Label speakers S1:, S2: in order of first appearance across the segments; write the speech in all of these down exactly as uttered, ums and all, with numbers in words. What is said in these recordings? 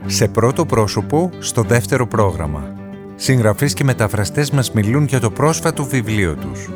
S1: Σε πρώτο πρόσωπο, στο δεύτερο πρόγραμμα. Συγγραφείς και μεταφραστές μας μιλούν για το πρόσφατο βιβλίο τους.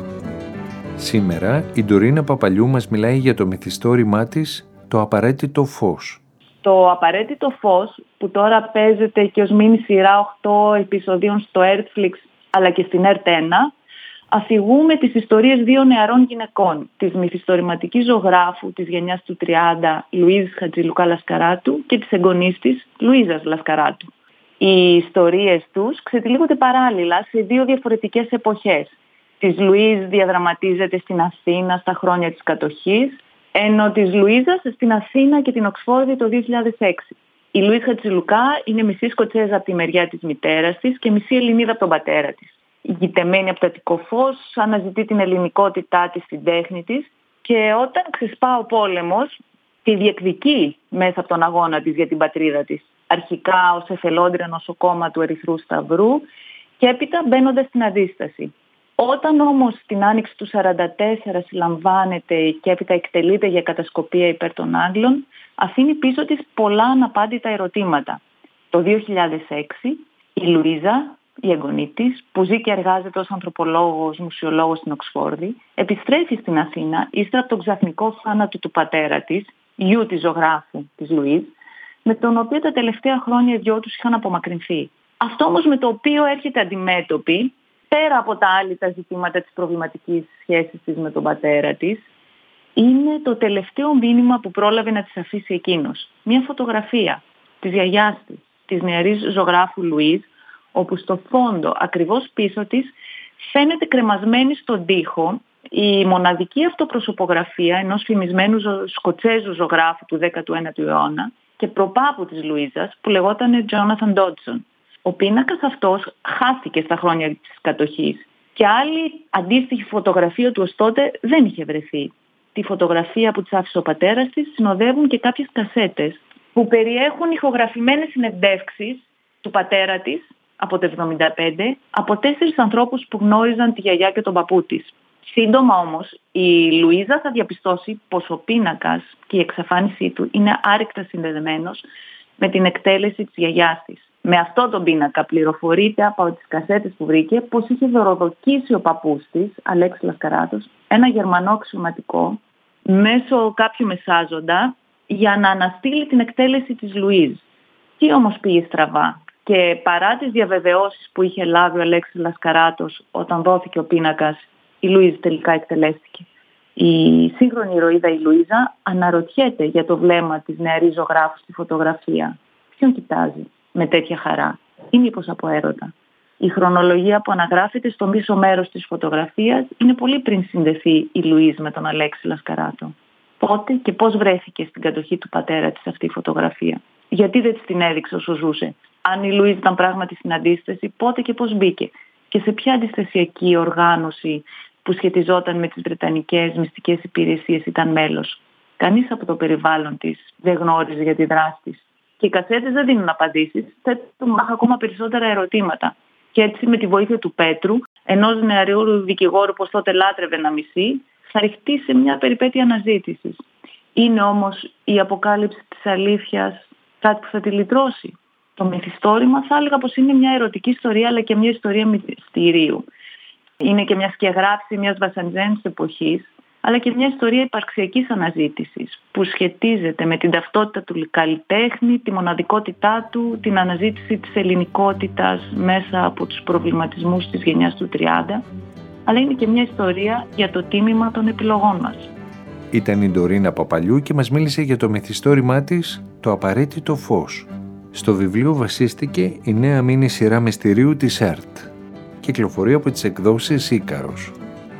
S1: Σήμερα η Ντορίνα Παπαλιού μας μιλάει για το μυθιστόρημά της «Το απαραίτητο φως».
S2: Το απαραίτητο φως, που τώρα παίζεται και ως μίνι σειρά οκτώ επεισοδίων στο Netflix αλλά και στην ΕΡΤ ένα, αφηγούμε τις ιστορίες δύο νεαρών γυναικών, της μυθιστορηματικής ζωγράφου της γενιάς του τριάντα Λουίζης Χατζηλουκά Λασκαράτου και της εγγονής της Λουίζας Λασκαράτου. Οι ιστορίες τους ξετυλίγονται παράλληλα σε δύο διαφορετικές εποχές. Της Λουίζ διαδραματίζεται στην Αθήνα στα χρόνια της κατοχής, ενώ της Λουίζας στην Αθήνα και την Οξφόρδη το δύο χιλιάδες έξι. Η Λουίζ Χατζηλουκά είναι μισή Σκοτσέζα από τη μεριά της μητέρας της και μισή Ελληνίδα από τον πατέρα της. Ηγητεμένη από το Αττικό φως, αναζητεί την ελληνικότητά της στην τέχνη της και όταν ξεσπά ο πόλεμος, τη διεκδικεί μέσα από τον αγώνα της για την πατρίδα της. Αρχικά ως εθελόντρια νοσοκόμα του Ερυθρού Σταυρού και έπειτα μπαίνοντας στην αντίσταση. Όταν όμως την άνοιξη του σαράντα τέσσερα συλλαμβάνεται και έπειτα εκτελείται για κατασκοπία υπέρ των Άγγλων, αφήνει πίσω της πολλά αναπάντητα ερωτήματα. Το δύο χιλιάδες έξι η Λουίζα, η εγγονή της, που ζει και εργάζεται ως ανθρωπολόγος, μουσιολόγος στην Οξφόρδη, επιστρέφει στην Αθήνα ύστερα από τον ξαφνικό θάνατο του πατέρα της, γιου της ζωγράφου της Λουίζ, με τον οποίο τα τελευταία χρόνια οι δυο τους είχαν απομακρυνθεί. Αυτό όμως με το οποίο έρχεται αντιμέτωπη, πέρα από τα άλλη τα ζητήματα της προβληματικής σχέσης της με τον πατέρα της, είναι το τελευταίο μήνυμα που πρόλαβε να της αφήσει εκείνος. Μια φωτογραφία της γιαγιάς της, της νεαρής ζωγράφου Λουίζ, όπου στο φόντο ακριβώς πίσω της φαίνεται κρεμασμένη στον τοίχο η μοναδική αυτοπροσωπογραφία ενός φημισμένου ζω... Σκοτσέζου ζωγράφου του δέκατου ένατου αιώνα και προπάπου της Λουίζας που λεγόταν Τζόναθαν Ντότσον. Ο πίνακας αυτός χάθηκε στα χρόνια της κατοχής και άλλη αντίστοιχη φωτογραφία του ως τότε δεν είχε βρεθεί. Τη φωτογραφία που της άφησε ο πατέρας της συνοδεύουν και κάποιες κασέτες που περιέχουν ηχογραφημένες συνεντεύξεις του πατέρα της από το εβδομήντα πέντε από τέσσερις ανθρώπους που γνώριζαν τη γιαγιά και τον παππού της. Σύντομα όμως η Λουίζα θα διαπιστώσει πως ο πίνακας και η εξαφάνισή του είναι άρρηκτα συνδεδεμένος με την εκτέλεση της γιαγιάς της. Με αυτό τον πίνακα πληροφορείται από τις κασέτες που βρήκε πως είχε δωροδοκίσει ο παππούς της, Αλέξης Λασκαράτος, ένα Γερμανό αξιωματικό μέσω κάποιου μεσάζοντα για να αναστείλει την εκτέλεση της Λουίζ. Τι όμως πήγε στραβά? Και παρά τις διαβεβαιώσεις που είχε λάβει ο Αλέξης Λασκαράτος όταν δόθηκε ο πίνακας, η Λουίζ τελικά εκτελέστηκε. Η σύγχρονη ηρωίδα η Λουίζα αναρωτιέται για το βλέμμα της νεαρής ζωγράφου στη φωτογραφία. Ποιον κοιτάζει με τέτοια χαρά ή μήπως από έρωτα? Η χρονολογία που αναγράφεται στο πίσω μέρος της φωτογραφίας είναι πολύ πριν συνδεθεί η Λουίζ με τον Αλέξη Λασκαράτο. Πότε και πώς βρέθηκε στην κατοχή του πατέρα της αυτή η φωτογραφία? Γιατί δεν της την έδειξε όσο ζούσε? Αν η Λουίζ ήταν πράγματι στην αντίσταση, πότε και πώς μπήκε? Και σε ποια αντιστασιακή οργάνωση που σχετιζόταν με τις βρετανικές μυστικές υπηρεσίες ήταν μέλος? Κανείς από το περιβάλλον της δεν γνώριζε για τη δράση της. Και οι κασέτες δεν δίνουν απαντήσεις, θέτουν ακόμα περισσότερα ερωτήματα. Και έτσι με τη βοήθεια του Πέτρου, ενός νεαρού δικηγόρου που τότε λάτρευε να μισεί, θα ρηχτεί σε μια περιπέτεια αναζήτησης. Είναι όμως η αποκάλυψη της αλήθειας κάτι που θα τη λυτρώσει? Το μυθιστόρημα θα έλεγα πως είναι μια ερωτική ιστορία αλλά και μια ιστορία μυστηρίου. Είναι και μια σκιαγράψη μιας βασαντζένης εποχής, αλλά και μια ιστορία υπαρξιακής αναζήτησης που σχετίζεται με την ταυτότητα του καλλιτέχνη, τη μοναδικότητά του, την αναζήτηση της ελληνικότητας μέσα από τους προβληματισμούς της γενιάς του τριάντα, αλλά είναι και μια ιστορία για το τίμημα των επιλογών μας.
S1: Ήταν η Ντορίνα Παπαλιού και μας μίλησε για το μυθιστόρημά της «Το απαραίτητο φως». Στο βιβλίο βασίστηκε η νέα μίνι σειρά μυστηρίου της ΕΡΤ. Κυκλοφορεί από τις εκδόσεις Ίκαρος.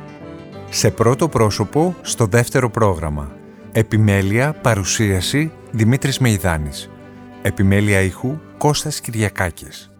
S1: Σε πρώτο πρόσωπο, στο δεύτερο πρόγραμμα. Επιμέλεια, παρουσίαση, Δημήτρης Μεϊδάνης. Επιμέλεια ήχου, Κώστας Κυριακάκης.